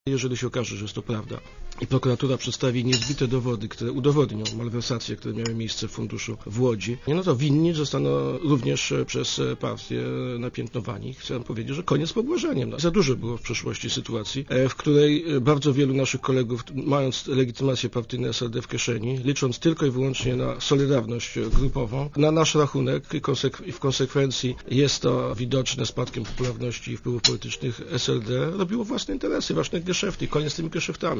Jeżeli się okaże, że jest to prawda i prokuratura przedstawi niezbite dowody, które udowodnią malwersacje, które miały miejsce w funduszu w Łodzi, no to winni zostaną również przez partię napiętnowani. Chcę powiedzieć, że koniec z pobłażaniem. No, za dużo było w przeszłości sytuacji, w której bardzo wielu naszych kolegów, mając legitymację partyjną SLD w kieszeni, licząc tylko i wyłącznie na solidarność grupową, na nasz rachunek i w konsekwencji jest to widoczne spadkiem popularności i wpływów politycznych SLD, robiło własne interesy, własne geszefty. Koniec z tymi geszeftami.